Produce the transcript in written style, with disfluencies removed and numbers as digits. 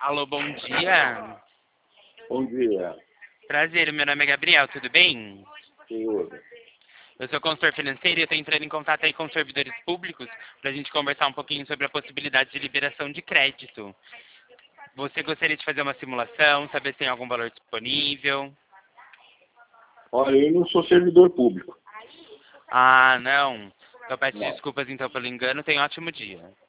Alô, bom dia. Bom dia. Prazer, meu nome é Gabriel, tudo bem? Senhor. Eu sou consultor financeiro e eu estou entrando em contato aí com os servidores públicos para a gente conversar um pouquinho sobre a possibilidade de liberação de crédito. Você gostaria de fazer uma simulação, saber se tem algum valor disponível? Olha, eu não sou servidor público. Ah, não. Eu peço Não. desculpas então pelo engano, tenha um ótimo dia.